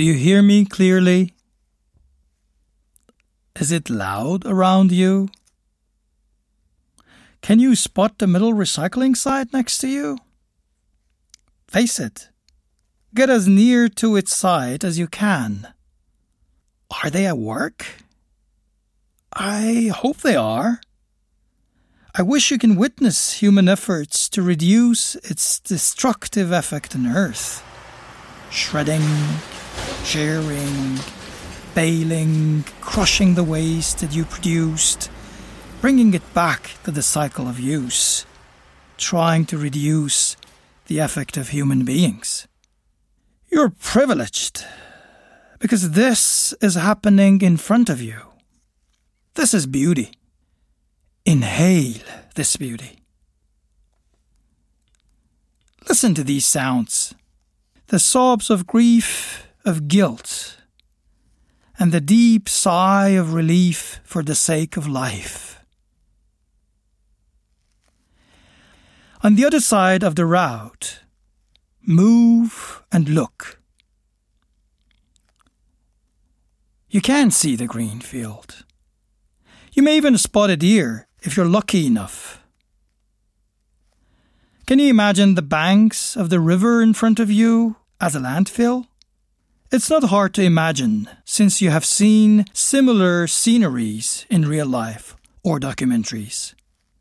Do you hear me clearly? Is it loud around you? Can you spot the middle recycling site next to you? Face it. Get as near to its site as you can. Are they at work? I hope they are. I wish you can witness human efforts to reduce its destructive effect on Earth. Shredding, shearing, baling, crushing the waste that you produced, bringing it back to the cycle of use, trying to reduce the effect of human beings. You're privileged because this is happening in front of you. This is beauty. Inhale this beauty. Listen to these sounds, the sobs of grief, of guilt, and the deep sigh of relief for the sake of life. On the other side of the route, move and look. You can see the green field. You may even spot a deer if you're lucky enough. Can you imagine the banks of the river in front of you as a landfill? It's not hard to imagine since you have seen similar sceneries in real life or documentaries.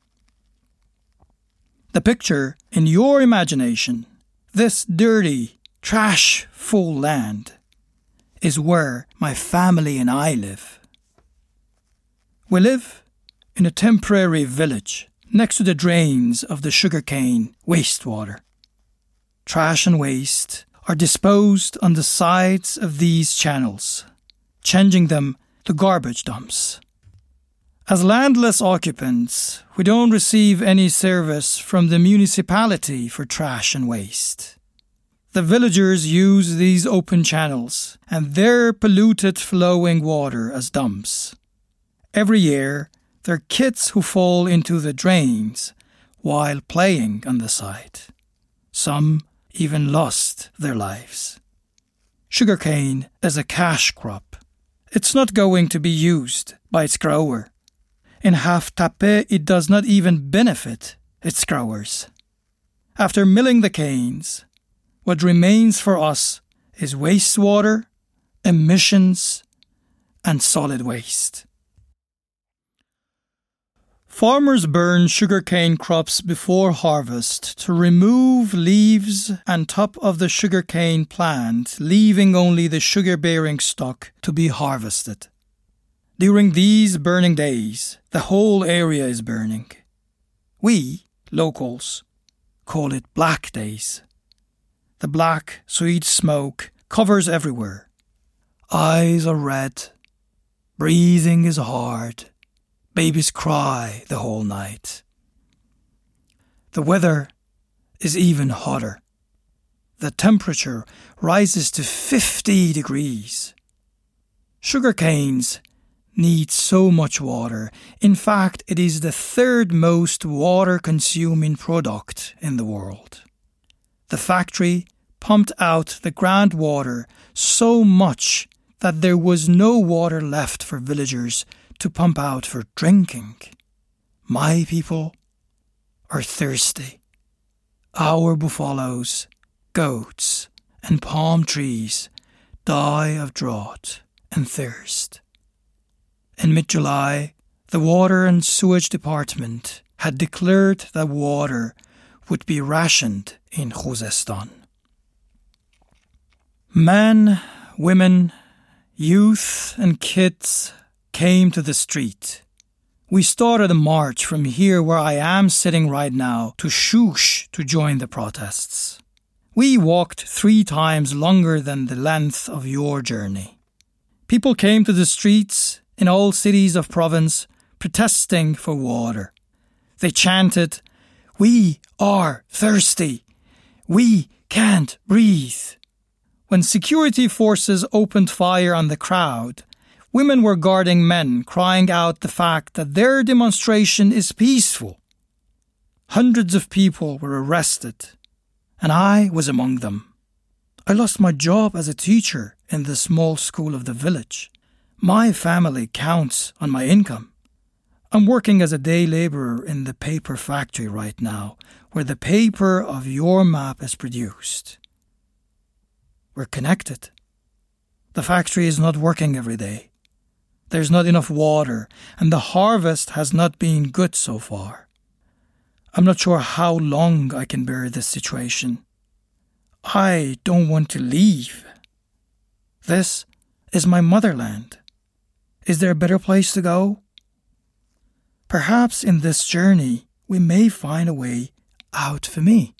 The picture in your imagination, this dirty, trash-full land, is where my family and I live. We live in a temporary village next to the drains of the sugarcane wastewater. Trash and waste are disposed on the sides of these channels, changing them to garbage dumps. As landless occupants, we don't receive any service from the municipality for trash and waste. The villagers use these open channels and their polluted flowing water as dumps. Every year, there are kids who fall into the drains while playing on the site. Some even lost their lives. Sugarcane is a cash crop. It's not going to be used by its grower. In Haft-Tapa, it does not even benefit its growers. After milling the canes, what remains for us is wastewater, emissions, and solid waste. Farmers burn sugarcane crops before harvest to remove leaves and top of the sugarcane plant, leaving only the sugar-bearing stalk to be harvested. During these burning days, the whole area is burning. We, locals, call it Black Days. The black, sweet smoke covers everywhere. Eyes are red. Breathing is hard. Babies cry the whole night. The weather is even hotter. The temperature rises to 50 degrees. Sugarcanes need so much water. In fact, it is the third most water-consuming product in the world. The factory pumped out the groundwater so much that there was no water left for villagers to pump out for drinking. My people are thirsty. Our buffaloes, goats, and palm trees die of drought and thirst. In mid-July, the Water and Sewage Department had declared that water would be rationed in Khuzestan. Men, women, youth, and kids came to the street. We started a march from here where I am sitting right now to Shush to join the protests. We walked 3 times longer than the length of your journey. People came to the streets in all cities of province protesting for water. They chanted, "We are thirsty. We can't breathe." When security forces opened fire on the crowd, women were guarding men, crying out the fact that their demonstration is peaceful. Hundreds of people were arrested, and I was among them. I lost my job as a teacher in the small school of the village. My family counts on my income. I'm working as a day labourer in the paper factory right now, where the paper of your map is produced. We're connected. The factory is not working every day. There's not enough water, and the harvest has not been good so far. I'm not sure how long I can bear this situation. I don't want to leave. This is my motherland. Is there a better place to go? Perhaps in this journey we may find a way out for me.